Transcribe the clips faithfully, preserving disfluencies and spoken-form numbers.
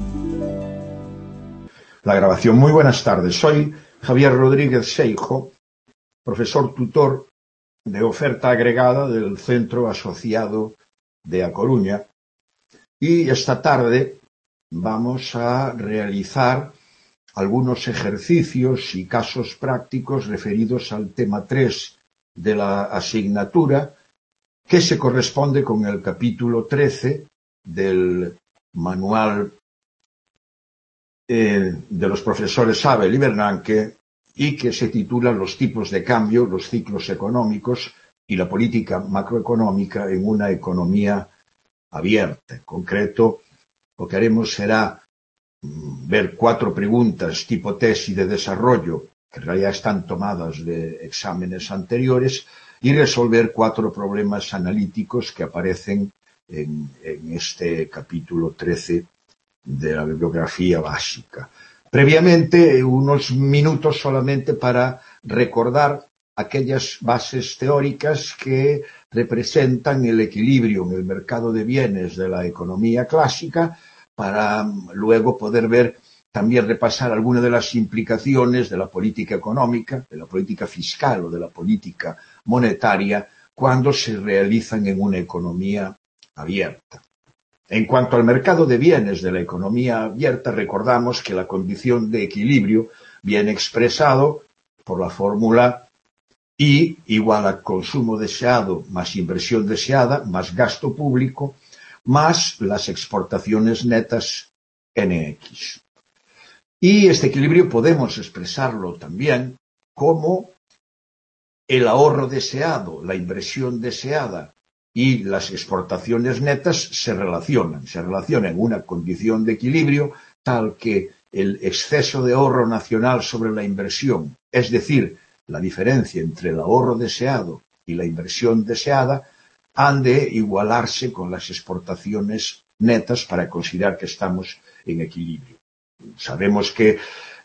La grabación. Muy buenas tardes. Soy Javier Rodríguez Seijo, profesor tutor de oferta agregada del Centro Asociado de A Coruña, y esta tarde vamos a realizar algunos ejercicios y casos prácticos referidos al tema tres de la asignatura, que se corresponde con el capítulo trece del manual eh, de los profesores Abel y Bernanke, y que se titula Los tipos de cambio, los ciclos económicos y la política macroeconómica en una economía abierta. En concreto, lo que haremos será ver cuatro preguntas tipo tesis de desarrollo, que en realidad están tomadas de exámenes anteriores, y resolver cuatro problemas analíticos que aparecen en, en este capítulo trece de la bibliografía básica. Previamente, unos minutos solamente para recordar aquellas bases teóricas que representan el equilibrio en el mercado de bienes de la economía clásica, para luego poder ver, también repasar algunas de las implicaciones de la política económica, de la política fiscal o de la política monetaria cuando se realizan en una economía abierta. En cuanto al mercado de bienes de la economía abierta, recordamos que la condición de equilibrio viene expresado por la fórmula I igual a consumo deseado más inversión deseada más gasto público más las exportaciones netas N X. Y este equilibrio podemos expresarlo también como el ahorro deseado, la inversión deseada y las exportaciones netas se relacionan, se relacionan en una condición de equilibrio tal que el exceso de ahorro nacional sobre la inversión, es decir, la diferencia entre el ahorro deseado y la inversión deseada, han de igualarse con las exportaciones netas para considerar que estamos en equilibrio. Sabemos que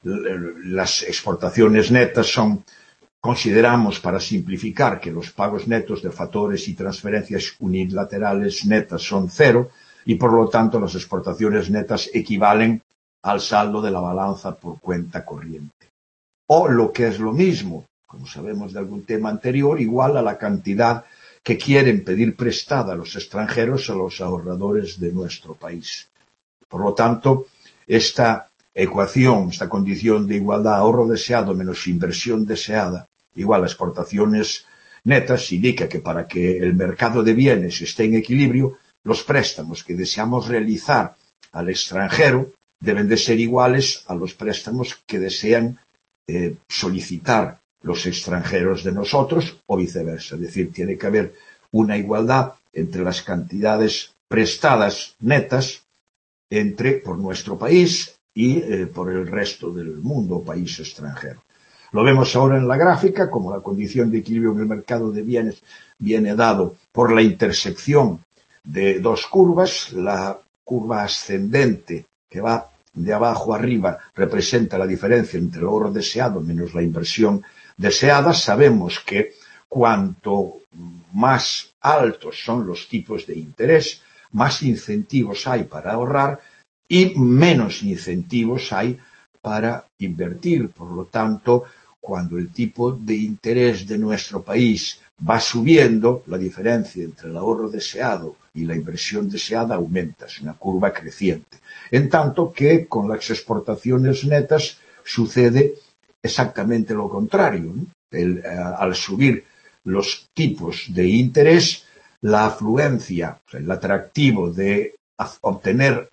las exportaciones netas son, consideramos para simplificar, que los pagos netos de factores y transferencias unilaterales netas son cero y por lo tanto las exportaciones netas equivalen al saldo de la balanza por cuenta corriente. O lo que es lo mismo, como sabemos de algún tema anterior, igual a la cantidad que quieren pedir prestada a los extranjeros a los ahorradores de nuestro país. Por lo tanto, esta ecuación, esta condición de igualdad, ahorro deseado menos inversión deseada, igual a exportaciones netas, indica que para que el mercado de bienes esté en equilibrio, los préstamos que deseamos realizar al extranjero deben de ser iguales a los préstamos que desean eh, solicitar los extranjeros de nosotros o viceversa. Es decir, tiene que haber una igualdad entre las cantidades prestadas netas entre por nuestro país y eh, por el resto del mundo o país extranjero. Lo vemos ahora en la gráfica, como la condición de equilibrio en el mercado de bienes viene dado por la intersección de dos curvas. La curva ascendente, que va de abajo a arriba, representa la diferencia entre el ahorro deseado menos la inversión deseada. Sabemos que cuanto más altos son los tipos de interés, más incentivos hay para ahorrar y menos incentivos hay para invertir. Por lo tanto, cuando el tipo de interés de nuestro país va subiendo, la diferencia entre el ahorro deseado y la inversión deseada aumenta, es una curva creciente. En tanto que con las exportaciones netas sucede exactamente lo contrario, ¿no? El, eh, al subir los tipos de interés, la afluencia, o sea, el atractivo de obtener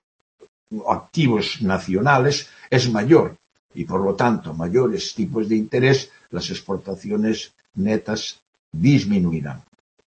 activos nacionales es mayor y por lo tanto mayores tipos de interés, las exportaciones netas disminuirán.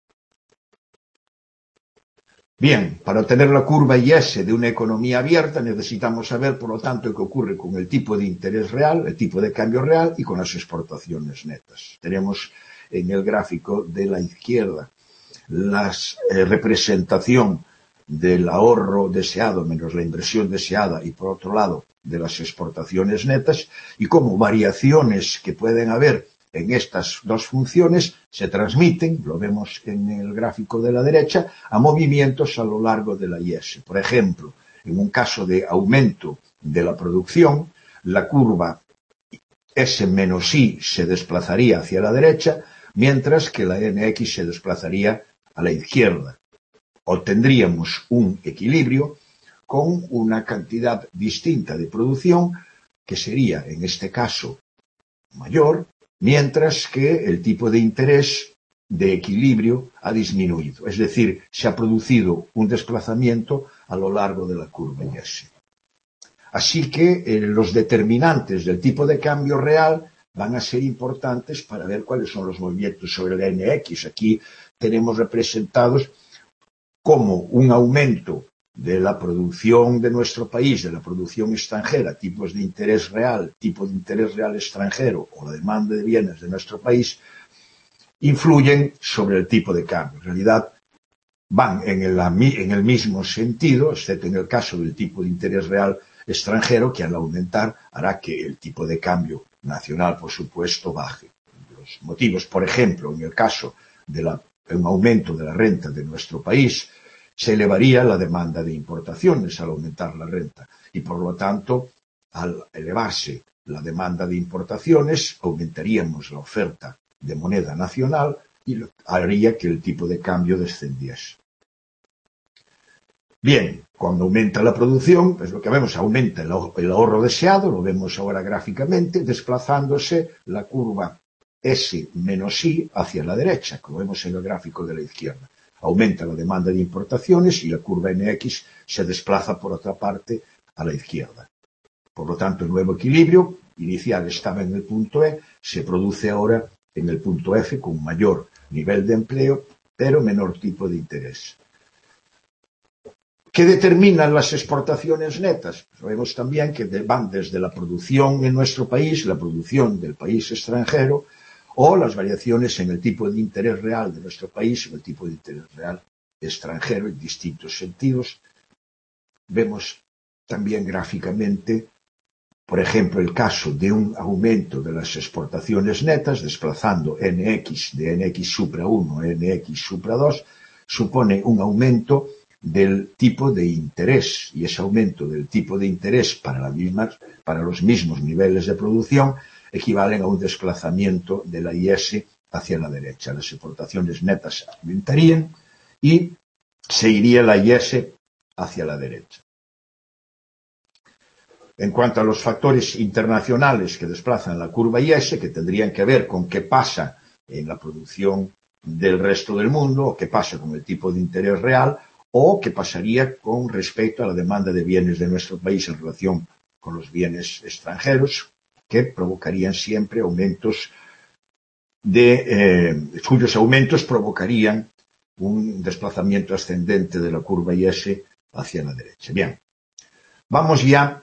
Bien, para obtener la curva I S de una economía abierta necesitamos saber, por lo tanto, qué ocurre con el tipo de interés real, el tipo de cambio real y con las exportaciones netas. Tenemos en el gráfico de la izquierda la eh, representación del ahorro deseado menos la inversión deseada y, por otro lado, de las exportaciones netas y cómo variaciones que pueden haber en estas dos funciones se transmiten, lo vemos en el gráfico de la derecha, a movimientos a lo largo de la I S. Por ejemplo, En un caso de aumento de la producción, la curva S menos I se desplazaría hacia la derecha, mientras que la N X se desplazaría a la izquierda. Obtendríamos un equilibrio con una cantidad distinta de producción que sería, en este caso, mayor, mientras que el tipo de interés de equilibrio ha disminuido. Es decir, se ha producido un desplazamiento a lo largo de la curva Y S. Así que eh, los determinantes del tipo de cambio real van a ser importantes para ver cuáles son los movimientos sobre la N X. Aquí tenemos representados como un aumento de la producción de nuestro país, de la producción extranjera, tipos de interés real, tipo de interés real extranjero o la demanda de bienes de nuestro país, influyen sobre el tipo de cambio. En realidad van en el, en el mismo sentido, excepto en el caso del tipo de interés real extranjero, que al aumentar hará que el tipo de cambio nacional, por supuesto, baje. Los motivos, por ejemplo, en el caso de la, un aumento de la renta de nuestro país, se elevaría la demanda de importaciones al aumentar la renta y, por lo tanto, al elevarse la demanda de importaciones, aumentaríamos la oferta de moneda nacional y haría que el tipo de cambio descendiese. Bien, cuando aumenta la producción, pues lo que vemos, aumenta el ahorro deseado, lo vemos ahora gráficamente, desplazándose la curva S menos I hacia la derecha, como vemos en el gráfico de la izquierda. Aumenta la demanda de importaciones y la curva N X se desplaza por otra parte a la izquierda. Por lo tanto, el nuevo equilibrio inicial estaba en el punto E, se produce ahora en el punto F con mayor nivel de empleo, pero menor tipo de interés. ¿Qué determinan las exportaciones netas? Sabemos también que van desde la producción en nuestro país, la producción del país extranjero, o las variaciones en el tipo de interés real de nuestro país, en el tipo de interés real extranjero en distintos sentidos. Vemos también gráficamente, por ejemplo, el caso de un aumento de las exportaciones netas, desplazando N X de N X supra uno a N X supra dos, supone un aumento del tipo de interés, y ese aumento del tipo de interés para, la misma, para los mismos niveles de producción equivalen a un desplazamiento de la Y S hacia la derecha. Las exportaciones netas aumentarían y se iría la Y S hacia la derecha. En cuanto a los factores internacionales que desplazan la curva Y S, que tendrían que ver con qué pasa en la producción del resto del mundo, o qué pasa con el tipo de interés real, o qué pasaría con respecto a la demanda de bienes de nuestro país en relación con los bienes extranjeros, que provocarían siempre aumentos de, eh, cuyos aumentos provocarían un desplazamiento ascendente de la curva Y S hacia la derecha. Bien, vamos ya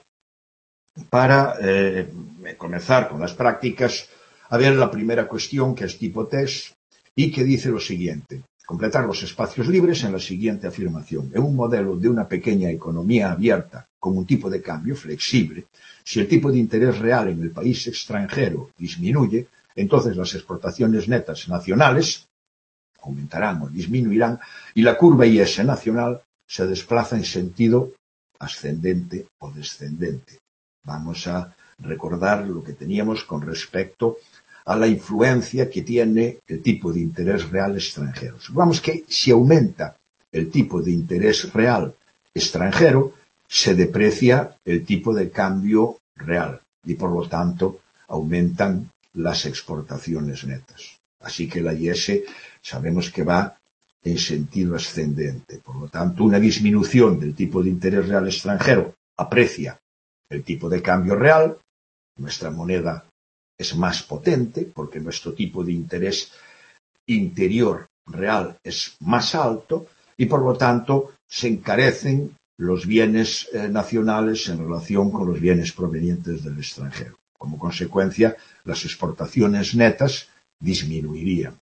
para eh, comenzar con las prácticas a ver la primera cuestión, que es tipo test, y que dice lo siguiente: completar los espacios libres en la siguiente afirmación. En un modelo de una pequeña economía abierta con un tipo de cambio flexible, si el tipo de interés real en el país extranjero disminuye, entonces las exportaciones netas nacionales aumentarán o disminuirán y la curva Y S nacional se desplaza en sentido ascendente o descendente. Vamos a recordar lo que teníamos con respecto a la influencia que tiene el tipo de interés real extranjero. Supongamos que si aumenta el tipo de interés real extranjero, se deprecia el tipo de cambio real y, por lo tanto, aumentan las exportaciones netas. Así que la Y S sabemos que va en sentido ascendente. Por lo tanto, una disminución del tipo de interés real extranjero aprecia el tipo de cambio real, nuestra moneda es más potente porque nuestro tipo de interés interior real es más alto y, por lo tanto, se encarecen los bienes eh, nacionales en relación con los bienes provenientes del extranjero. Como consecuencia, las exportaciones netas disminuirían.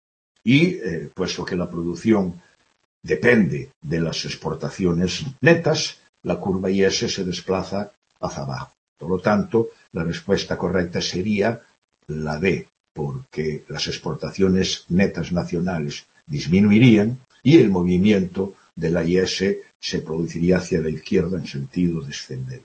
Y, eh, puesto que la producción depende de las exportaciones netas, la curva Y S se desplaza hacia abajo. Por lo tanto, la respuesta correcta sería la D, porque las exportaciones netas nacionales disminuirían y el movimiento de la Y S se produciría hacia la izquierda en sentido descendente.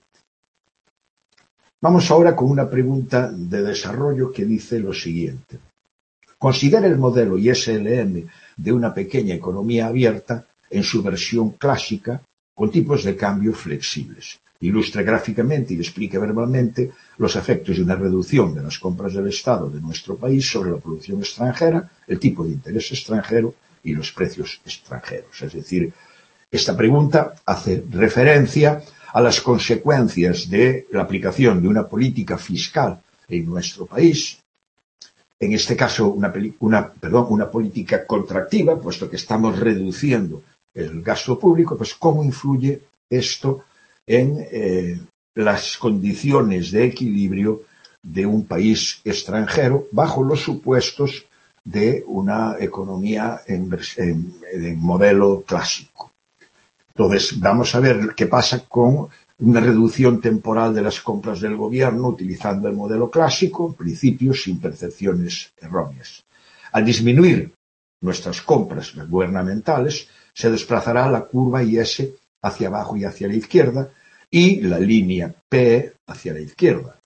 Vamos ahora con una pregunta de desarrollo que dice lo siguiente. Considera el modelo I S L M de una pequeña economía abierta en su versión clásica con tipos de cambio flexibles. Ilustre gráficamente y explique verbalmente los efectos de una reducción de las compras del Estado de nuestro país sobre la producción extranjera, el tipo de interés extranjero y los precios extranjeros. Es decir, esta pregunta hace referencia a las consecuencias de la aplicación de una política fiscal en nuestro país, en este caso una, una, perdón, una política contractiva, puesto que estamos reduciendo el gasto público, pues cómo influye esto en eh, las condiciones de equilibrio de un país extranjero bajo los supuestos de una economía en, en, en modelo clásico. Entonces, vamos a ver qué pasa con una reducción temporal de las compras del gobierno utilizando el modelo clásico, en principio sin percepciones erróneas. Al disminuir nuestras compras gubernamentales, se desplazará la curva I S hacia abajo y hacia la izquierda y la línea P hacia la izquierda.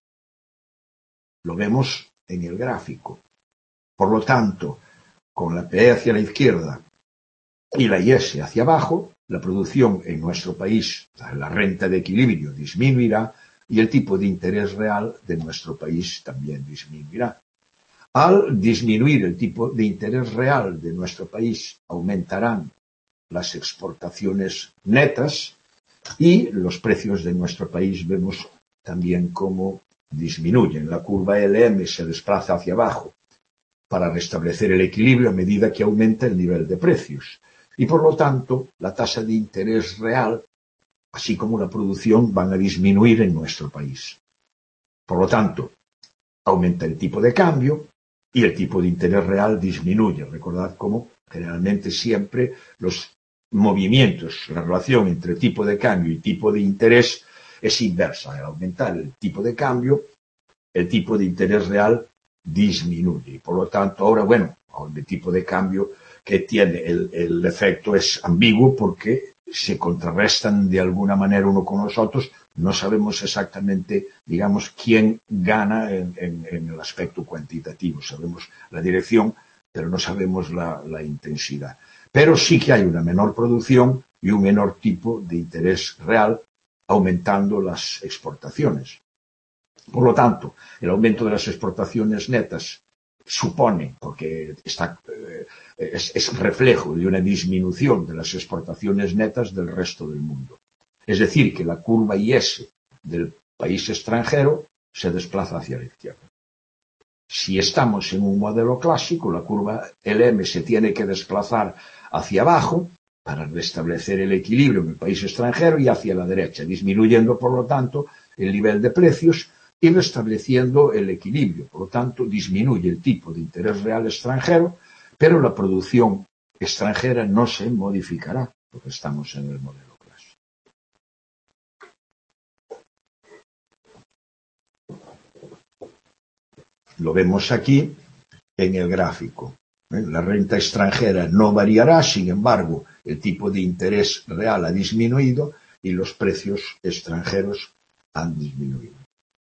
Lo vemos en el gráfico. Por lo tanto, con la P hacia la izquierda y la I S hacia abajo, la producción en nuestro país, la renta de equilibrio disminuirá y el tipo de interés real de nuestro país también disminuirá. Al disminuir el tipo de interés real de nuestro país, aumentarán las exportaciones netas y los precios de nuestro país vemos también cómo disminuyen. La curva L M se desplaza hacia abajo para restablecer el equilibrio a medida que aumenta el nivel de precios. Y por lo tanto, la tasa de interés real, así como la producción, van a disminuir en nuestro país. Por lo tanto, aumenta el tipo de cambio y el tipo de interés real disminuye. Recordad cómo generalmente siempre los movimientos, la relación entre tipo de cambio y tipo de interés es inversa. Al aumentar el tipo de cambio, el tipo de interés real disminuye. Y por lo tanto, ahora, bueno, el tipo de cambio que tiene el, el efecto es ambiguo porque se contrarrestan de alguna manera uno con los otros. No sabemos exactamente, digamos, quién gana en, en, en el aspecto cuantitativo. Sabemos la dirección, pero no sabemos la, la intensidad. Pero sí que hay una menor producción y un menor tipo de interés real, aumentando las exportaciones. Por lo tanto, el aumento de las exportaciones netas supone, porque está, eh, es, es reflejo de una disminución de las exportaciones netas del resto del mundo. Es decir, que la curva I S del país extranjero se desplaza hacia la izquierda. Si estamos en un modelo clásico, la curva L M se tiene que desplazar hacia abajo para restablecer el equilibrio en el país extranjero y hacia la derecha, disminuyendo, por lo tanto, el nivel de precios y restableciendo el equilibrio. Por lo tanto, disminuye el tipo de interés real extranjero, pero la producción extranjera no se modificará, porque estamos en el modelo clásico. Lo vemos aquí en el gráfico. La renta extranjera no variará, sin embargo, el tipo de interés real ha disminuido y los precios extranjeros han disminuido.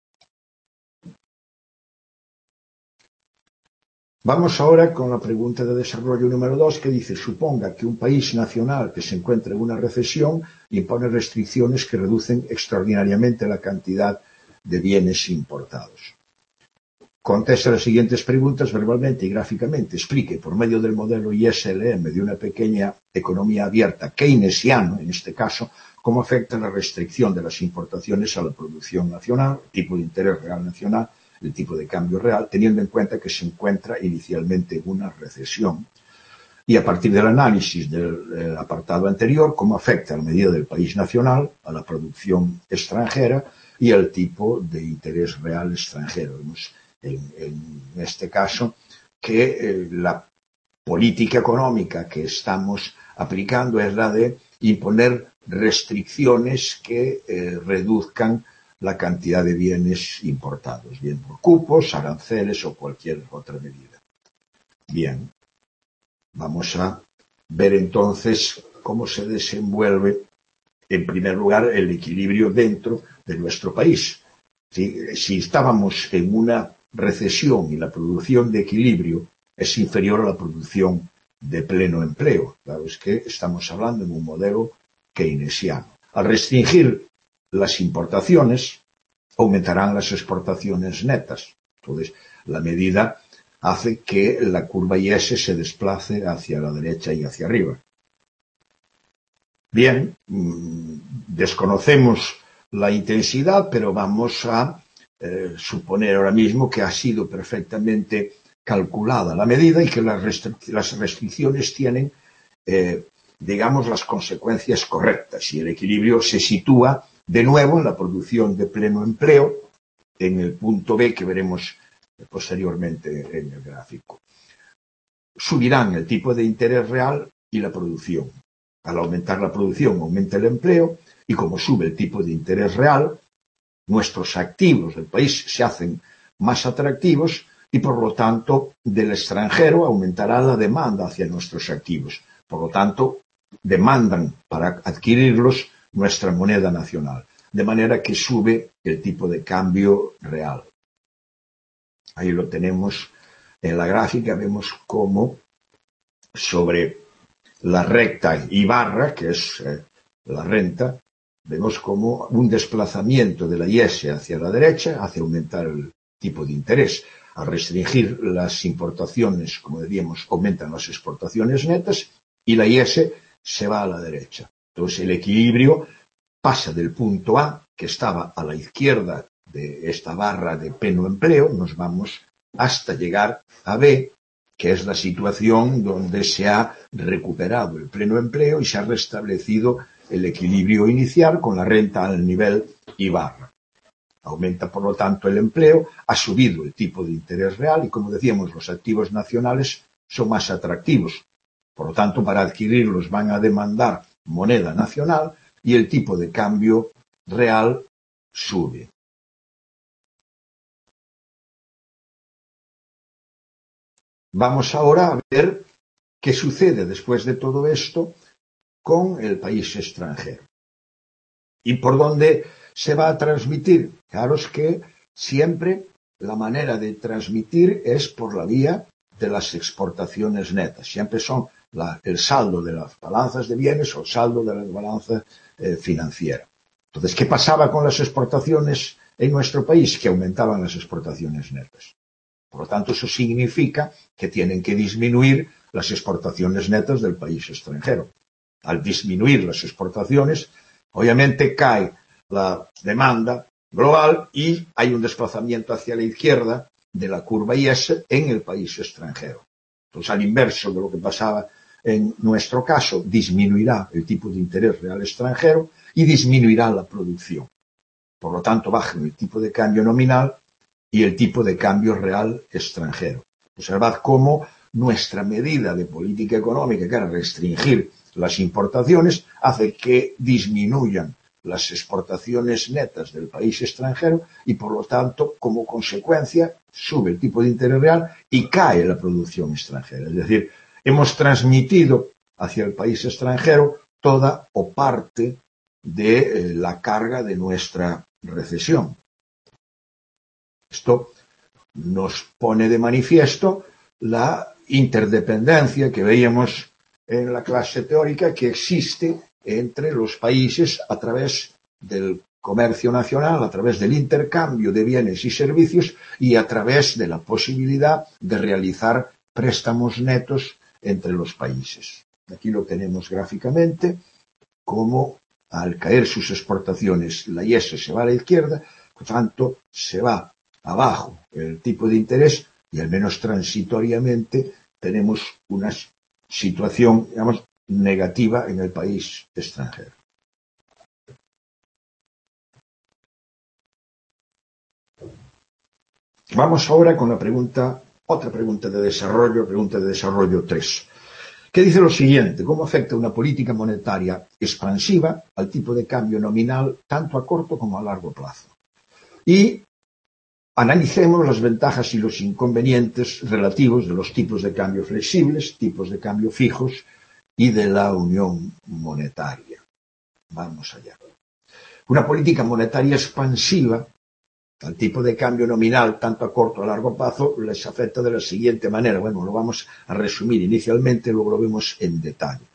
Vamos ahora con la pregunta de desarrollo número dos que dice, suponga que un país nacional que se encuentra en una recesión impone restricciones que reducen extraordinariamente la cantidad de bienes importados. Conteste las siguientes preguntas verbalmente y gráficamente. Explique por medio del modelo I S L M de una pequeña economía abierta keynesiano, en este caso, cómo afecta la restricción de las importaciones a la producción nacional, tipo de interés real nacional, el tipo de cambio real, teniendo en cuenta que se encuentra inicialmente en una recesión. Y a partir del análisis del apartado anterior, cómo afecta a la medida del país nacional, a la producción extranjera y al tipo de interés real extranjero. Vemos en, en este caso que eh, la política económica que estamos aplicando es la de imponer restricciones que eh, reduzcan la cantidad de bienes importados, bien por cupos, aranceles o cualquier otra medida. Bien, vamos a ver entonces cómo se desenvuelve en primer lugar, el equilibrio dentro de nuestro país. Si, si estábamos en una recesión y la producción de equilibrio es inferior a la producción de pleno empleo, claro, es que estamos hablando de un modelo keynesiano. Al restringir las importaciones, aumentarán las exportaciones netas. Entonces, la medida hace que la curva I S se desplace hacia la derecha y hacia arriba. Bien, desconocemos la intensidad, pero vamos a eh, suponer ahora mismo que ha sido perfectamente calculada la medida y que las, restric las restricciones tienen, eh, digamos, las consecuencias correctas y el equilibrio se sitúa de nuevo en la producción de pleno empleo, en el punto B que veremos posteriormente en el gráfico. Subirán el tipo de interés real y la producción. Al aumentar la producción aumenta el empleo y como sube el tipo de interés real, nuestros activos del país se hacen más atractivos y por lo tanto del extranjero aumentará la demanda hacia nuestros activos. Por lo tanto, demandan para adquirirlos nuestra moneda nacional, de manera que sube el tipo de cambio real. Ahí lo tenemos en la gráfica, vemos cómo sobre la recta y barra, que es eh, la renta, vemos como un desplazamiento de la I S hacia la derecha hace aumentar el tipo de interés. Al restringir las importaciones, como decíamos, aumentan las exportaciones netas y la I S se va a la derecha. Entonces el equilibrio pasa del punto A, que estaba a la izquierda de esta barra de pleno empleo, nos vamos hasta llegar a B, que es la situación donde se ha recuperado el pleno empleo y se ha restablecido el equilibrio inicial con la renta al nivel I barra. Aumenta, por lo tanto, el empleo, ha subido el tipo de interés real y, como decíamos, los activos nacionales son más atractivos. Por lo tanto, para adquirirlos van a demandar moneda nacional y el tipo de cambio real sube. Vamos ahora a ver qué sucede después de todo esto con el país extranjero. ¿Y por dónde se va a transmitir? Claro, es que siempre la manera de transmitir es por la vía de las exportaciones netas. Siempre son la, el saldo de las balanzas de bienes o el saldo de la balanza eh, financiera. Entonces, ¿qué pasaba con las exportaciones en nuestro país? Que aumentaban las exportaciones netas. Por lo tanto, eso significa que tienen que disminuir las exportaciones netas del país extranjero. Al disminuir las exportaciones, obviamente cae la demanda global y hay un desplazamiento hacia la izquierda de la curva I S en el país extranjero. Entonces, al inverso de lo que pasaba en nuestro caso, disminuirá el tipo de interés real extranjero y disminuirá la producción. Por lo tanto, baja el tipo de cambio nominal y el tipo de cambio real extranjero. Observad cómo nuestra medida de política económica, que era restringir las importaciones, hace que disminuyan las exportaciones netas del país extranjero y, por lo tanto, como consecuencia, sube el tipo de interés real y cae la producción extranjera. Es decir, hemos transmitido hacia el país extranjero toda o parte de eh, la carga de nuestra recesión. Esto nos pone de manifiesto la interdependencia que veíamos en la clase teórica que existe entre los países a través del comercio nacional, a través del intercambio de bienes y servicios y a través de la posibilidad de realizar préstamos netos entre los países. Aquí lo tenemos gráficamente, como al caer sus exportaciones la I S se va a la izquierda, por tanto se va abajo el tipo de interés y al menos transitoriamente tenemos una situación, digamos, negativa en el país extranjero. Vamos ahora con la pregunta, otra pregunta de desarrollo, pregunta de desarrollo tres, que dice lo siguiente: ¿cómo afecta una política monetaria expansiva al tipo de cambio nominal tanto a corto como a largo plazo? Y analicemos las ventajas y los inconvenientes relativos de los tipos de cambio flexibles, tipos de cambio fijos y de la unión monetaria. Vamos allá. Una política monetaria expansiva al tipo de cambio nominal, tanto a corto o a largo plazo, les afecta de la siguiente manera. Bueno, lo vamos a resumir inicialmente, luego lo vemos en detalle.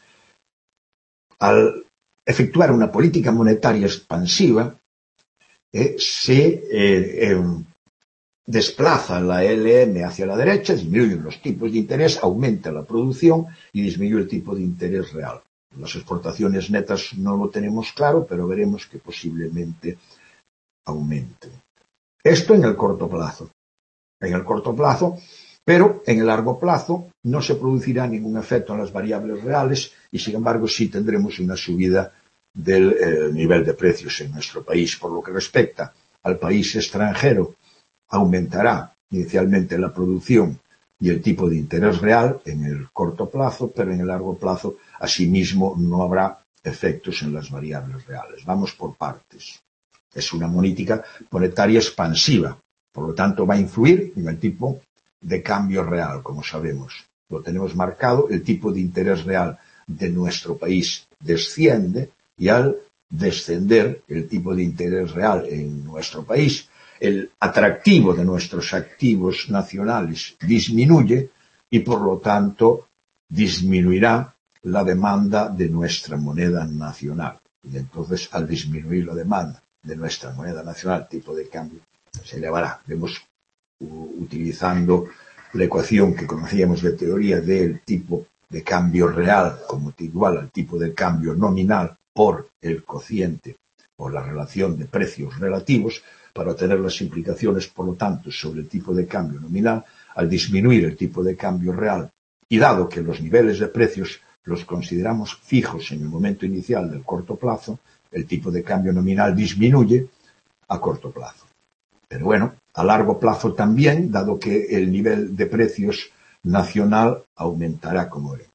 Al efectuar una política monetaria expansiva, eh, se eh, eh, desplaza la L M hacia la derecha, disminuyen los tipos de interés, aumenta la producción y disminuye el tipo de interés real. Las exportaciones netas no lo tenemos claro, pero veremos que posiblemente aumenten. Esto en el corto plazo. En el corto plazo, pero en el largo plazo no se producirá ningún efecto en las variables reales y, sin embargo, sí tendremos una subida del eh, nivel de precios en nuestro país. Por lo que respecta al país extranjero, aumentará inicialmente la producción y el tipo de interés real en el corto plazo, pero en el largo plazo, asimismo, no habrá efectos en las variables reales. Vamos por partes. Es una política monetaria expansiva, por lo tanto va a influir en el tipo de cambio real, como sabemos. Lo tenemos marcado, el tipo de interés real de nuestro país desciende y al descender el tipo de interés real en nuestro país, el atractivo de nuestros activos nacionales disminuye y, por lo tanto, disminuirá la demanda de nuestra moneda nacional. Y entonces, al disminuir la demanda de nuestra moneda nacional, tipo de cambio se elevará. Vemos utilizando la ecuación que conocíamos de teoría del tipo de cambio real como igual al tipo de cambio nominal por el cociente o la relación de precios relativos para obtener las implicaciones, por lo tanto, sobre el tipo de cambio nominal al disminuir el tipo de cambio real. Y dado que los niveles de precios los consideramos fijos en el momento inicial del corto plazo, el tipo de cambio nominal disminuye a corto plazo. Pero bueno, a largo plazo también, dado que el nivel de precios nacional aumentará, como veremos.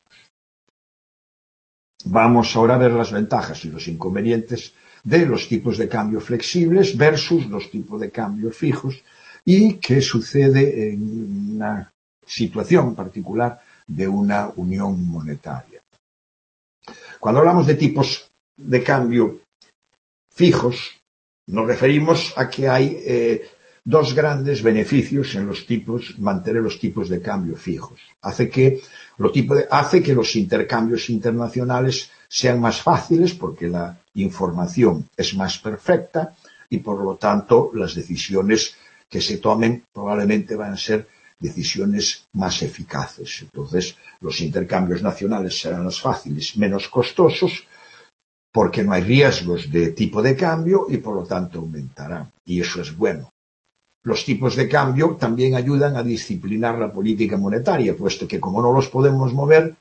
Vamos ahora a ver las ventajas y los inconvenientes de los tipos de cambio flexibles versus los tipos de cambio fijos y qué sucede en una situación particular de una unión monetaria. Cuando hablamos de tipos de cambio fijos, nos referimos a que hay eh, dos grandes beneficios en los tipos, mantener los tipos de cambio fijos. Hace que, lo tipo de, hace que los intercambios internacionales sean más fáciles porque la información es más perfecta y, por lo tanto, las decisiones que se tomen probablemente van a ser decisiones más eficaces. Entonces, los intercambios nacionales serán más fáciles, menos costosos, porque no hay riesgos de tipo de cambio y, por lo tanto, aumentarán. Y eso es bueno. Los tipos de cambio también ayudan a disciplinar la política monetaria, puesto que como no los podemos mover,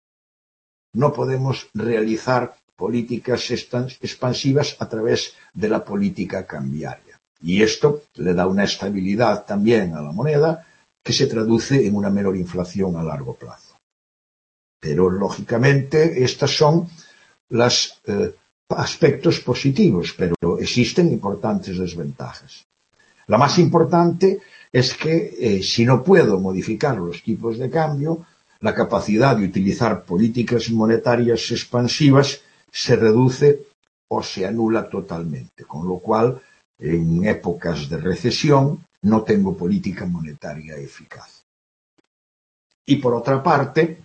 no podemos realizar políticas expansivas a través de la política cambiaria. Y esto le da una estabilidad también a la moneda que se traduce en una menor inflación a largo plazo. Pero, lógicamente, estas son los eh, aspectos positivos, pero existen importantes desventajas. La más importante es que eh, si no puedo modificar los tipos de cambio, la capacidad de utilizar políticas monetarias expansivas se reduce o se anula totalmente, con lo cual en épocas de recesión no tengo política monetaria eficaz. Y por otra parte,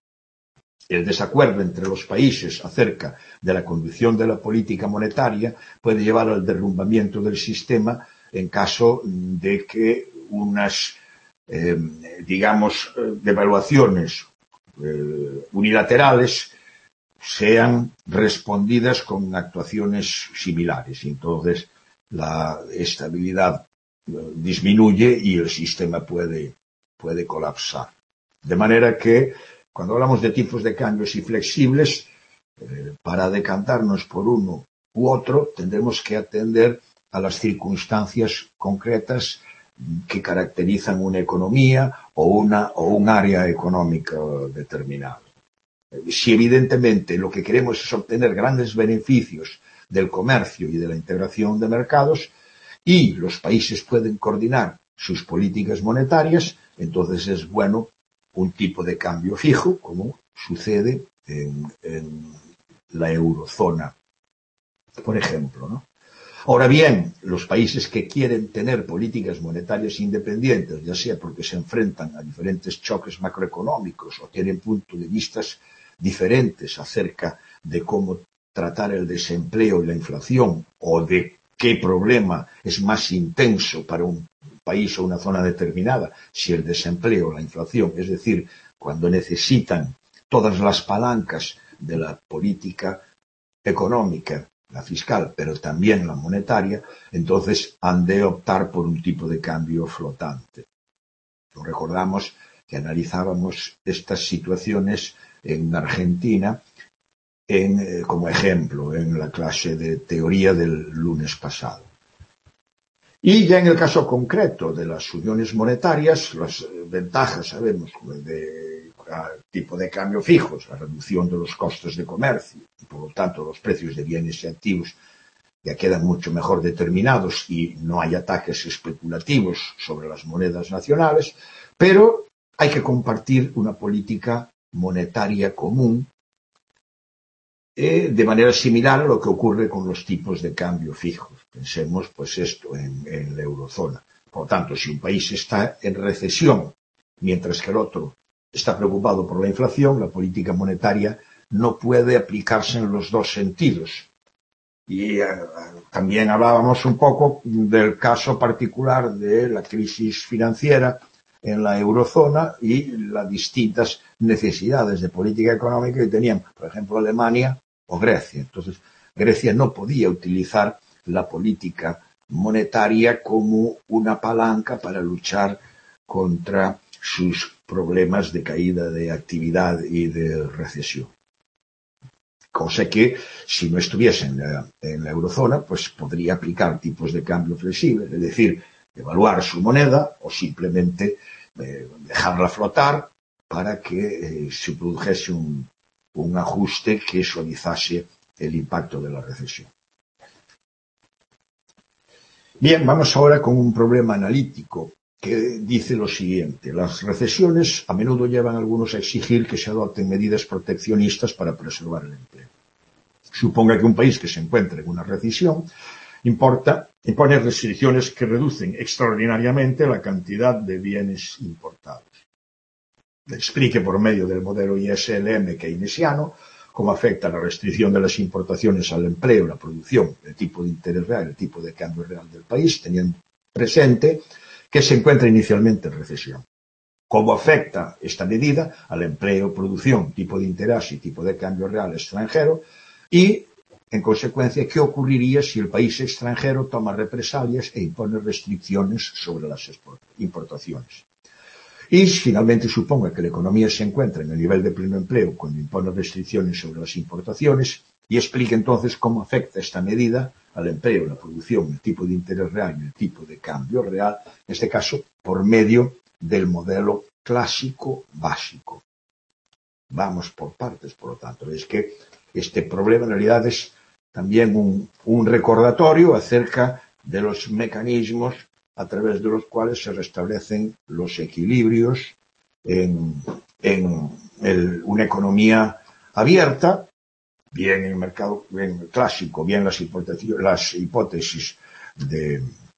el desacuerdo entre los países acerca de la conducción de la política monetaria puede llevar al derrumbamiento del sistema en caso de que unas, eh, digamos, devaluaciones eh, unilaterales sean respondidas con actuaciones similares. Entonces, la estabilidad disminuye y el sistema puede, puede colapsar. De manera que, cuando hablamos de tipos de cambios y flexibles, eh, para decantarnos por uno u otro, tendremos que atender a las circunstancias concretas que caracterizan una economía o, una, o un área económica determinada. Si evidentemente lo que queremos es obtener grandes beneficios del comercio y de la integración de mercados y los países pueden coordinar sus políticas monetarias, entonces es bueno un tipo de cambio fijo, como sucede en, en la eurozona por ejemplo, ¿no? Ahora bien, los países que quieren tener políticas monetarias independientes, ya sea porque se enfrentan a diferentes choques macroeconómicos o tienen puntos de vista diferentes acerca de cómo tratar el desempleo y la inflación o de qué problema es más intenso para un país o una zona determinada, si el desempleo o la inflación, es decir, cuando necesitan todas las palancas de la política económica, la fiscal, pero también la monetaria, entonces han de optar por un tipo de cambio flotante. Recordamos que analizábamos estas situaciones en Argentina en, eh, como ejemplo en la clase de teoría del lunes pasado. Y ya en el caso concreto de las uniones monetarias, las ventajas, sabemos, de tipo de cambio fijos, la reducción de los costos de comercio, y por lo tanto los precios de bienes y activos ya quedan mucho mejor determinados y no hay ataques especulativos sobre las monedas nacionales, pero hay que compartir una política monetaria común eh, de manera similar a lo que ocurre con los tipos de cambio fijos. Pensemos pues esto en, en la eurozona. Por lo tanto, si un país está en recesión, mientras que el otro está preocupado por la inflación, la política monetaria no puede aplicarse en los dos sentidos. Y eh, también hablábamos un poco del caso particular de la crisis financiera en la eurozona y las distintas necesidades de política económica que tenían, por ejemplo, Alemania o Grecia. Entonces, Grecia no podía utilizar la política monetaria como una palanca para luchar contra sus problemas de caída de actividad y de recesión. Cosa que, si no estuviese en la, en la eurozona, pues podría aplicar tipos de cambio flexibles, es decir, devaluar su moneda o simplemente eh, dejarla flotar para que eh, se produjese un, un ajuste que suavizase el impacto de la recesión. Bien, vamos ahora con un problema analítico que dice lo siguiente. Las recesiones a menudo llevan a algunos a exigir que se adopten medidas proteccionistas para preservar el empleo. Suponga que un país que se encuentre en una recesión importa, impone restricciones que reducen extraordinariamente la cantidad de bienes importados. Explique por medio del modelo I S L M keynesiano cómo afecta la restricción de las importaciones al empleo, la producción, el tipo de interés real, el tipo de cambio real del país, teniendo presente que se encuentra inicialmente en recesión. ¿Cómo afecta esta medida al empleo, producción, tipo de interés y tipo de cambio real extranjero? Y, en consecuencia, ¿qué ocurriría si el país extranjero toma represalias e impone restricciones sobre las importaciones? Y, finalmente, suponga que la economía se encuentra en el nivel de pleno empleo cuando impone restricciones sobre las importaciones y explique entonces cómo afecta esta medida al empleo, la producción, el tipo de interés real y el tipo de cambio real, en este caso, por medio del modelo clásico básico. Vamos por partes, por lo tanto. Es que este problema en realidad es también un, un recordatorio acerca de los mecanismos a través de los cuales se restablecen los equilibrios en, en el, una economía abierta, bien en el mercado bien clásico, bien las, las hipótesis de,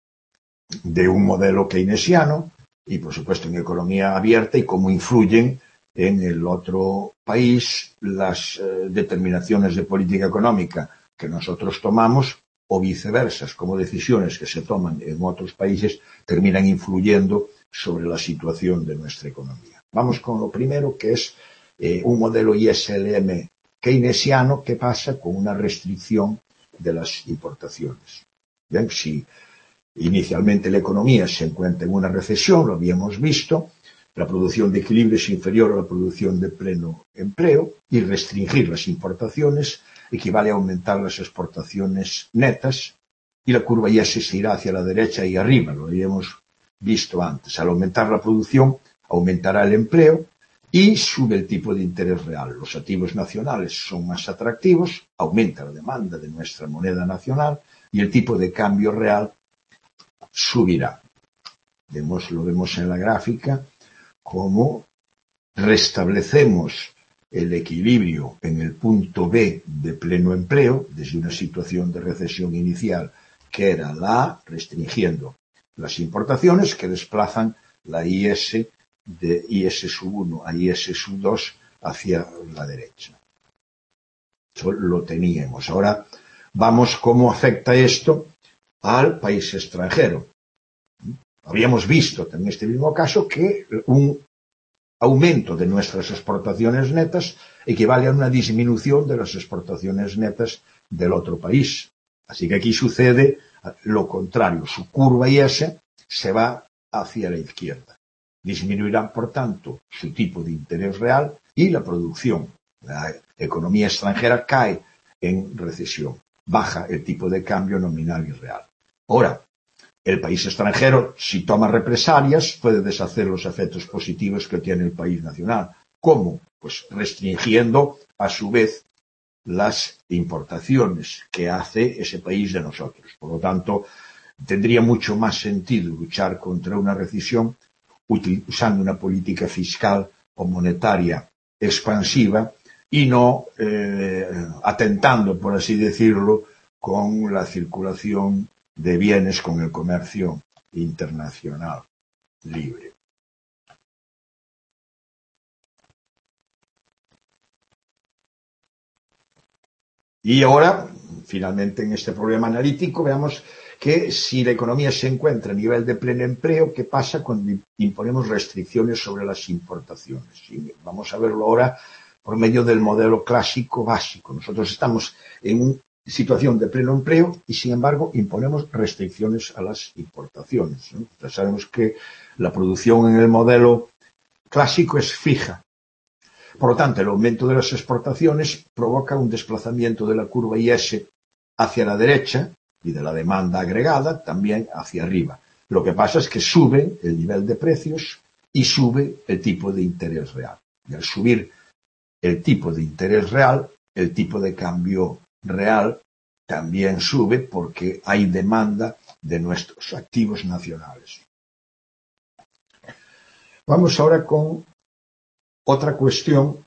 de un modelo keynesiano y, por supuesto, en economía abierta y cómo influyen en el otro país las eh, determinaciones de política económica que nosotros tomamos o viceversa, como decisiones que se toman en otros países terminan influyendo sobre la situación de nuestra economía. Vamos con lo primero, que es eh, un modelo I S L M keynesiano que pasa con una restricción de las importaciones. Bien, si inicialmente la economía se encuentra en una recesión, lo habíamos visto, la producción de equilibrio es inferior a la producción de pleno empleo y restringir las importaciones equivale a aumentar las exportaciones netas y la curva ya se irá hacia la derecha y arriba, lo habíamos visto antes. Al aumentar la producción, aumentará el empleo y sube el tipo de interés real. Los activos nacionales son más atractivos, aumenta la demanda de nuestra moneda nacional y el tipo de cambio real subirá. Vemos, lo vemos en la gráfica, cómo restablecemos el equilibrio en el punto B de pleno empleo, desde una situación de recesión inicial que era la A, restringiendo las importaciones que desplazan la I S de I S sub uno a I S sub dos hacia la derecha. Eso lo teníamos. Ahora vamos cómo afecta esto al país extranjero. Habíamos visto en este mismo caso que un aumento de nuestras exportaciones netas equivale a una disminución de las exportaciones netas del otro país. Así que aquí sucede lo contrario. Su curva I S se va hacia la izquierda. Disminuirá, por tanto, su tipo de interés real y la producción. La economía extranjera cae en recesión. Baja el tipo de cambio nominal y real. Ahora, el país extranjero, si toma represalias, puede deshacer los efectos positivos que tiene el país nacional. ¿Cómo? Pues restringiendo, a su vez, las importaciones que hace ese país de nosotros. Por lo tanto, tendría mucho más sentido luchar contra una recesión usando una política fiscal o monetaria expansiva y no eh, atentando, por así decirlo, con la circulación de bienes, con el comercio internacional libre. Y ahora, finalmente, en este problema analítico, veamos que si la economía se encuentra a nivel de pleno empleo, ¿qué pasa cuando imponemos restricciones sobre las importaciones? Y vamos a verlo ahora por medio del modelo clásico básico. Nosotros estamos en una situación de pleno empleo y, sin embargo, imponemos restricciones a las importaciones, ¿no? Ya sabemos que la producción en el modelo clásico es fija. Por lo tanto, el aumento de las exportaciones provoca un desplazamiento de la curva I S hacia la derecha y de la demanda agregada también hacia arriba. Lo que pasa es que sube el nivel de precios y sube el tipo de interés real. Y al subir el tipo de interés real, el tipo de cambio real también sube porque hay demanda de nuestros activos nacionales. Vamos ahora con otra cuestión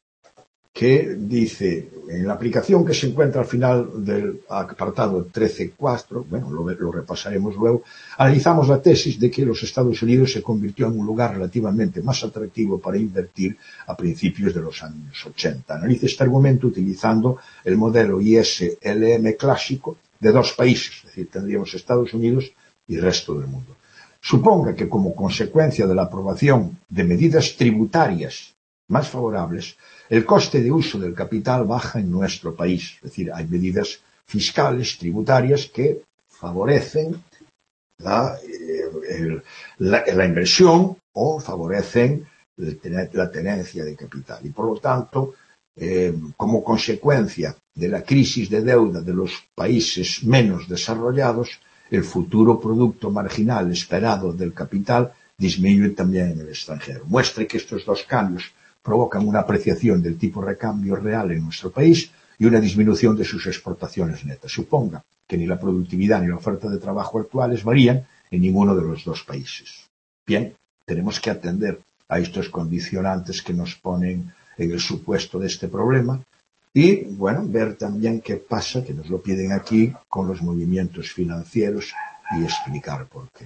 que dice, en la aplicación que se encuentra al final del apartado trece punto cuatro, bueno, lo, lo repasaremos luego, analizamos la tesis de que los Estados Unidos se convirtió en un lugar relativamente más atractivo para invertir a principios de los años ochenta. Analiza este argumento utilizando el modelo I S L M clásico de dos países, es decir, tendríamos Estados Unidos y el resto del mundo. Suponga que como consecuencia de la aprobación de medidas tributarias más favorables, el coste de uso del capital baja en nuestro país. Es decir, hay medidas fiscales, tributarias, que favorecen la, el, la, la inversión o favorecen la tenencia de capital. Y por lo tanto, eh, como consecuencia de la crisis de deuda de los países menos desarrollados, el futuro producto marginal esperado del capital disminuye también en el extranjero. Muestre que estos dos cambios provocan una apreciación del tipo de cambio real en nuestro país y una disminución de sus exportaciones netas. Suponga que ni la productividad ni la oferta de trabajo actuales varían en ninguno de los dos países. Bien, tenemos que atender a estos condicionantes que nos ponen en el supuesto de este problema y, bueno, ver también qué pasa, que nos lo piden aquí, con los movimientos financieros y explicar por qué.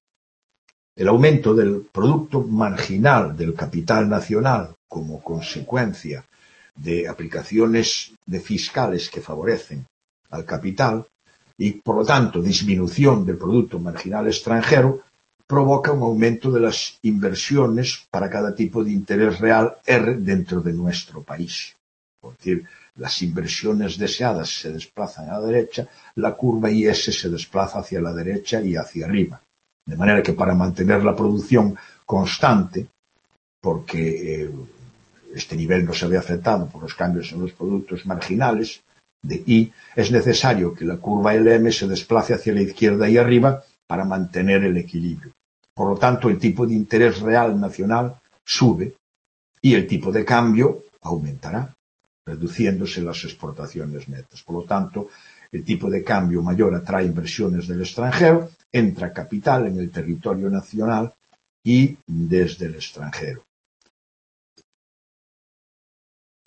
El aumento del producto marginal del capital nacional como consecuencia de aplicaciones de fiscales que favorecen al capital y, por lo tanto, disminución del producto marginal extranjero provoca un aumento de las inversiones para cada tipo de interés real R dentro de nuestro país. Es decir, las inversiones deseadas se desplazan a la derecha, la curva I S se desplaza hacia la derecha y hacia arriba. De manera que para mantener la producción constante, porque eh, este nivel no se ve afectado por los cambios en los productos marginales de I, es necesario que la curva L M se desplace hacia la izquierda y arriba para mantener el equilibrio. Por lo tanto, el tipo de interés real nacional sube y el tipo de cambio aumentará, reduciéndose las exportaciones netas. Por lo tanto, el tipo de cambio mayor atrae inversiones del extranjero, entra capital en el territorio nacional y desde el extranjero.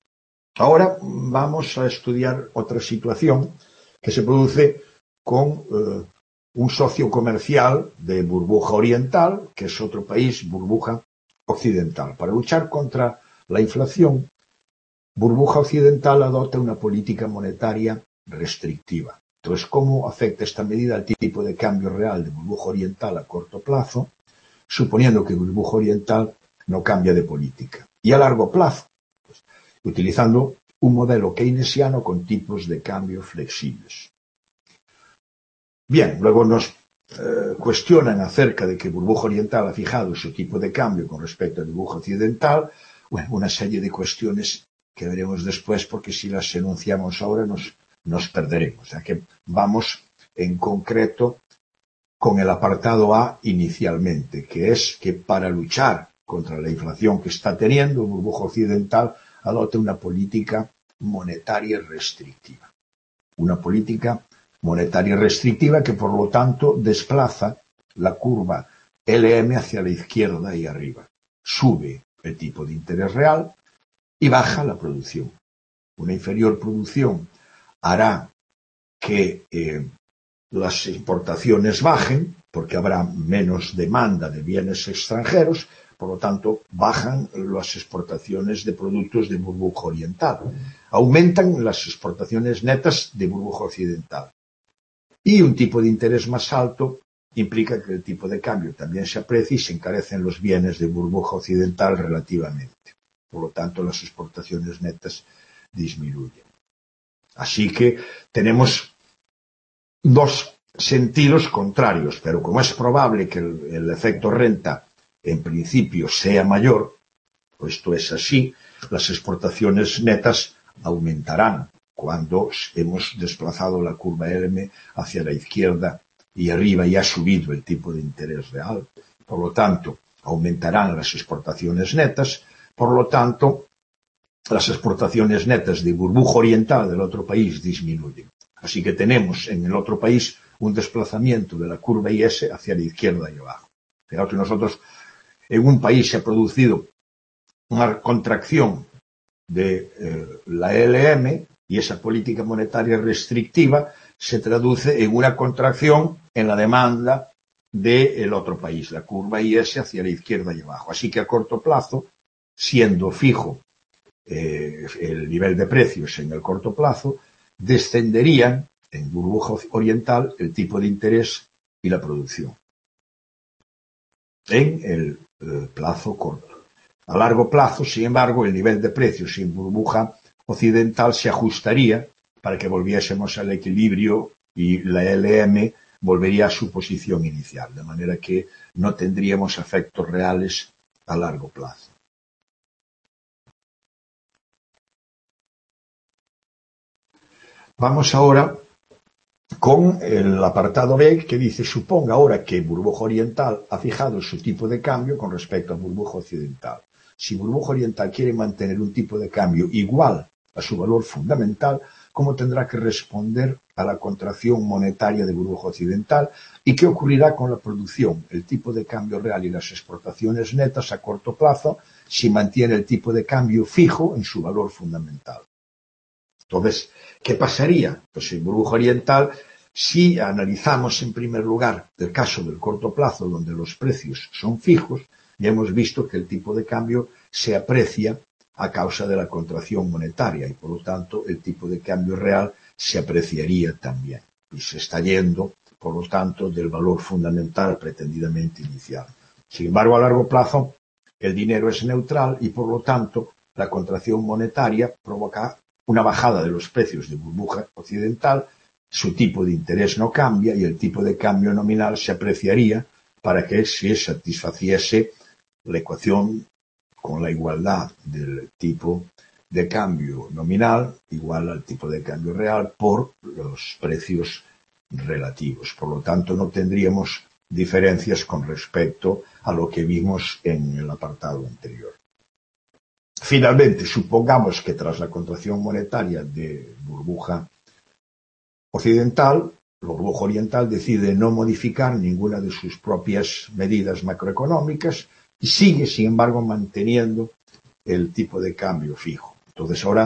Ahora vamos a estudiar otra situación que se produce con eh, un socio comercial de burbuja oriental, que es otro país, burbuja occidental. Para luchar contra la inflación, burbuja occidental adopta una política monetaria restrictiva. Entonces, ¿cómo afecta esta medida al tipo de cambio real de burbuja oriental a corto plazo, suponiendo que burbuja oriental no cambia de política? Y a largo plazo, pues, utilizando un modelo keynesiano con tipos de cambio flexibles. Bien, luego nos eh, cuestionan acerca de que burbuja oriental ha fijado su tipo de cambio con respecto a burbuja occidental. Bueno, una serie de cuestiones que veremos después, porque si las enunciamos ahora nos, nos perderemos. O sea que vamos en concreto con el apartado A inicialmente, que es que para luchar contra la inflación que está teniendo, burbuja occidental adopta una política monetaria restrictiva. Una política monetaria restrictiva que, por lo tanto, desplaza la curva L M hacia la izquierda y arriba. Sube el tipo de interés real y baja la producción. Una inferior producción hará que eh, las importaciones bajen, porque habrá menos demanda de bienes extranjeros, por lo tanto, bajan las exportaciones de productos de burbuja oriental. Aumentan las exportaciones netas de burbuja occidental. Y un tipo de interés más alto implica que el tipo de cambio también se aprecia y se encarecen los bienes de burbuja occidental relativamente. Por lo tanto, las exportaciones netas disminuyen. Así que tenemos dos sentidos contrarios, pero como es probable que el, el efecto renta en principio sea mayor, pues esto es así, las exportaciones netas aumentarán cuando hemos desplazado la curva L M hacia la izquierda y arriba y ha subido el tipo de interés real. Por lo tanto, aumentarán las exportaciones netas, por lo tanto, las exportaciones netas de burbuja oriental del otro país disminuyen. Así que tenemos en el otro país un desplazamiento de la curva I S hacia la izquierda y abajo. Fijaos que nosotros, en un país se ha producido una contracción de eh, la L M y esa política monetaria restrictiva se traduce en una contracción en la demanda del otro país, la curva I S hacia la izquierda y abajo. Así que a corto plazo, siendo fijo eh, el nivel de precios en el corto plazo, descenderían en burbuja oriental el tipo de interés y la producción en el eh, plazo corto. A largo plazo, sin embargo, el nivel de precios en burbuja occidental se ajustaría para que volviésemos al equilibrio y la L M volvería a su posición inicial, de manera que no tendríamos efectos reales a largo plazo. Vamos ahora con el apartado B, que dice: suponga ahora que burbuja oriental ha fijado su tipo de cambio con respecto a burbuja occidental. Si burbuja oriental quiere mantener un tipo de cambio igual a su valor fundamental, ¿cómo tendrá que responder a la contracción monetaria de burbuja occidental? ¿Y qué ocurrirá con la producción, el tipo de cambio real y las exportaciones netas a corto plazo si mantiene el tipo de cambio fijo en su valor fundamental? Entonces, ¿qué pasaría? Pues en burbuja oriental, si analizamos en primer lugar el caso del corto plazo, donde los precios son fijos, ya hemos visto que el tipo de cambio se aprecia a causa de la contracción monetaria y, por lo tanto, el tipo de cambio real se apreciaría también. Y se está yendo, por lo tanto, del valor fundamental pretendidamente inicial. Sin embargo, a largo plazo, el dinero es neutral y, por lo tanto, la contracción monetaria provoca una bajada de los precios de burbuja occidental, su tipo de interés no cambia y el tipo de cambio nominal se apreciaría para que se satisfaciese la ecuación con la igualdad del tipo de cambio nominal igual al tipo de cambio real por los precios relativos. Por lo tanto, no tendríamos diferencias con respecto a lo que vimos en el apartado anterior. Finalmente, supongamos que tras la contracción monetaria de burbuja occidental, la burbuja oriental decide no modificar ninguna de sus propias medidas macroeconómicas y sigue, sin embargo, manteniendo el tipo de cambio fijo. Entonces, ahora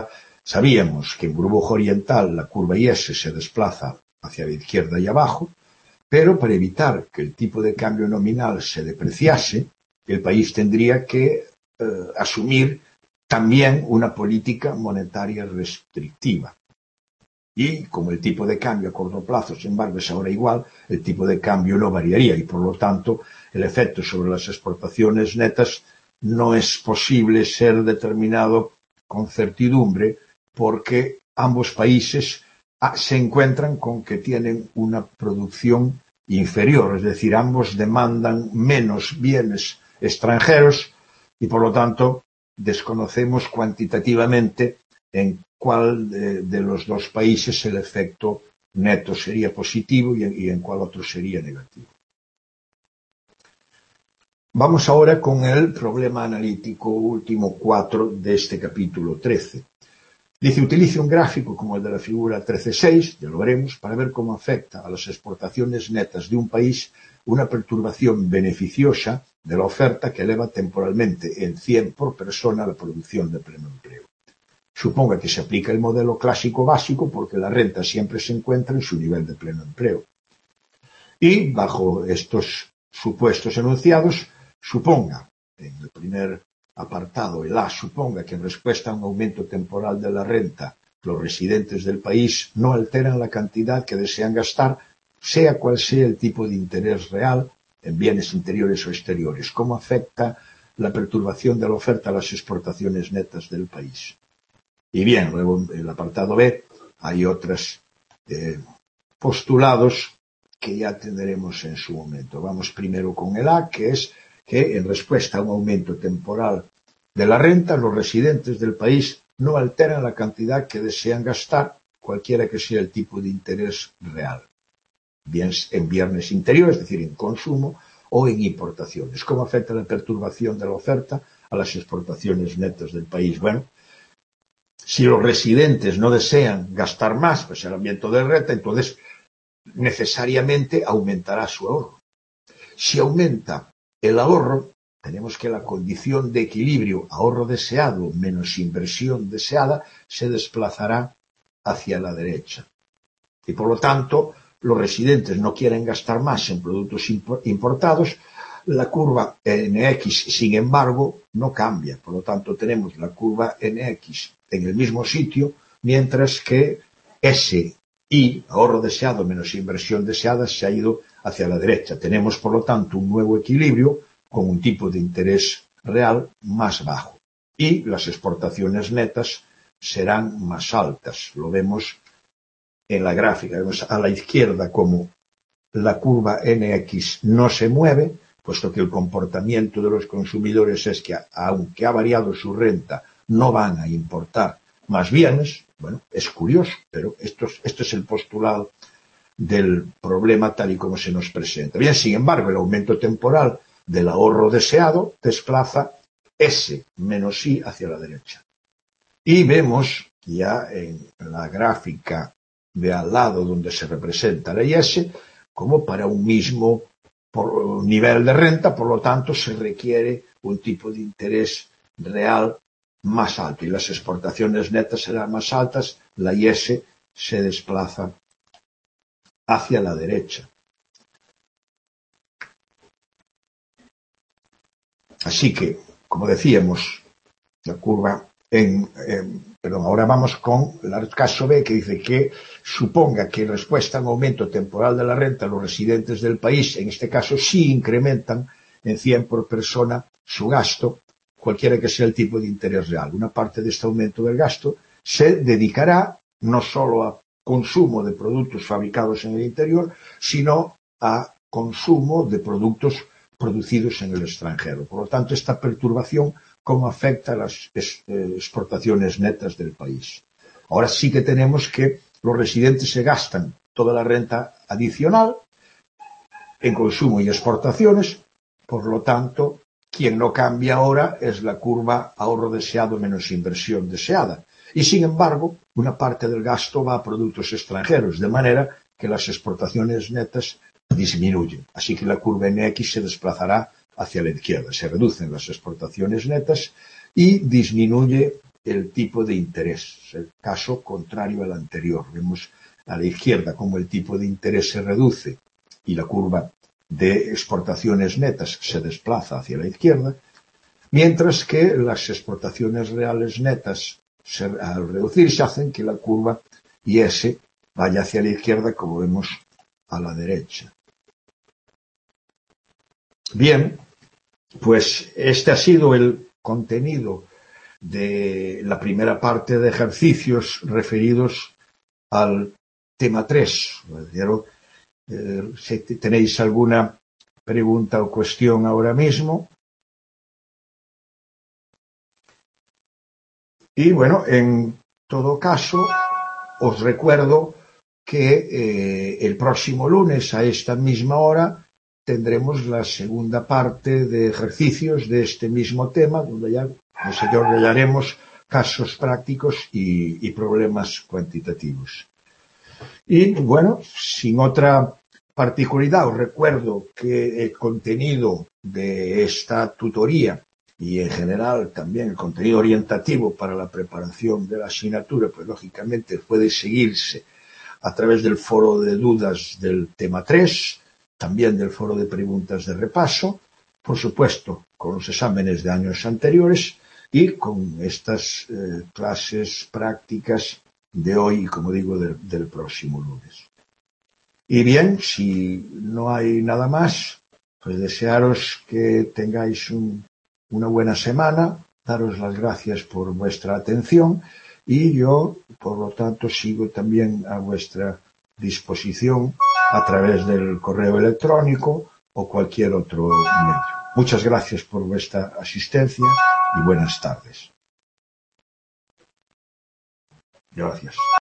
Sabíamos que en burbuja oriental la curva I S se desplaza hacia la izquierda y abajo, pero para evitar que el tipo de cambio nominal se depreciase, el país tendría que eh, asumir también una política monetaria restrictiva. Y como el tipo de cambio a corto plazo, sin embargo, es ahora igual, el tipo de cambio no variaría y, por lo tanto, el efecto sobre las exportaciones netas no es posible ser determinado con certidumbre porque ambos países se encuentran con que tienen una producción inferior, es decir, ambos demandan menos bienes extranjeros y, por lo tanto, desconocemos cuantitativamente en cuál de, de los dos países el efecto neto sería positivo y en, y en cuál otro sería negativo. Vamos ahora con el problema analítico último cuatro de este capítulo trece. Dice, utilice un gráfico como el de la figura trece punto seis, ya lo veremos, para ver cómo afecta a las exportaciones netas de un país una perturbación beneficiosa de la oferta que eleva temporalmente en cien por persona la producción de pleno empleo. Suponga que se aplica el modelo clásico básico porque la renta siempre se encuentra en su nivel de pleno empleo. Y bajo estos supuestos enunciados, suponga, en el primer apartado, el A, suponga que en respuesta a un aumento temporal de la renta, los residentes del país no alteran la cantidad que desean gastar, sea cual sea el tipo de interés real en bienes interiores o exteriores. ¿Cómo afecta la perturbación de la oferta a las exportaciones netas del país? Y bien, luego en el apartado B hay otros eh, postulados que ya tendremos en su momento. Vamos primero con el A, que es que en respuesta a un aumento temporal de la renta, los residentes del país no alteran la cantidad que desean gastar, cualquiera que sea el tipo de interés real, bien en bienes interiores, es decir, en consumo o en importaciones. ¿Cómo afecta la perturbación de la oferta a las exportaciones netas del país? Bueno, si los residentes no desean gastar más, pues el aumento de renta, entonces necesariamente aumentará su ahorro. Si aumenta el ahorro, tenemos que la condición de equilibrio ahorro deseado menos inversión deseada se desplazará hacia la derecha. Y por lo tanto, los residentes no quieren gastar más en productos importados, la curva N X, sin embargo, no cambia. Por lo tanto, tenemos la curva N X en el mismo sitio, mientras que S I, ahorro deseado menos inversión deseada, se ha ido hacia la derecha. Tenemos, por lo tanto, un nuevo equilibrio con un tipo de interés real más bajo. Y las exportaciones netas serán más altas. Lo vemos en la gráfica. Vemos a la izquierda como la curva N X no se mueve, puesto que el comportamiento de los consumidores es que, aunque ha variado su renta, no van a importar más bienes. Bueno, es curioso, pero esto es, esto es el postulado del problema tal y como se nos presenta. Bien, sin embargo, el aumento temporal del ahorro deseado desplaza S menos I hacia la derecha. Y vemos ya en la gráfica de al lado donde se representa la I S, como para un mismo por nivel de renta, por lo tanto, se requiere un tipo de interés real más alto y las exportaciones netas serán más altas, la I S se desplaza hacia la derecha. Así que, como decíamos, la curva en, en perdón, ahora vamos con el caso B, que dice que suponga que en respuesta a un aumento temporal de la renta, los residentes del país, en este caso, sí incrementan en cien por persona su gasto, cualquiera que sea el tipo de interés real. Una parte de este aumento del gasto se dedicará no solo a consumo de productos fabricados en el interior, sino a consumo de productos producidos en el extranjero. Por lo tanto, esta perturbación, ¿cómo afecta a las exportaciones netas del país? Ahora sí que tenemos que los residentes se gastan toda la renta adicional en consumo y exportaciones, por lo tanto, quien no cambia ahora es la curva ahorro deseado menos inversión deseada. Y sin embargo, una parte del gasto va a productos extranjeros, de manera que las exportaciones netas disminuyen. Así que la curva N X se desplazará hacia la izquierda. Se reducen las exportaciones netas y disminuye el tipo de interés, el caso contrario al anterior. Vemos a la izquierda cómo el tipo de interés se reduce y la curva de exportaciones netas se desplaza hacia la izquierda, mientras que las exportaciones reales netas, se, al reducirse, hacen que la curva I S vaya hacia la izquierda, como vemos a la derecha. Bien, pues este ha sido el contenido de la primera parte de ejercicios referidos al tema tres. Pero, eh, si tenéis alguna pregunta o cuestión ahora mismo. Y bueno, en todo caso, os recuerdo que eh, el próximo lunes a esta misma hora tendremos la segunda parte de ejercicios de este mismo tema, donde ya desarrollaremos casos prácticos y, y problemas cuantitativos. Y bueno, sin otra particularidad, os recuerdo que el contenido de esta tutoría y en general también el contenido orientativo para la preparación de la asignatura, pues lógicamente puede seguirse a través del foro de dudas del tema tres, también del foro de preguntas de repaso, por supuesto con los exámenes de años anteriores y con estas eh, clases prácticas de hoy y, como digo, del, del próximo lunes. Y bien, si no hay nada más, pues desearos que tengáis un, una buena semana, daros las gracias por vuestra atención y yo, por lo tanto, sigo también a vuestra disposición a través del correo electrónico o cualquier otro medio. Muchas gracias por vuestra asistencia y buenas tardes. Gracias.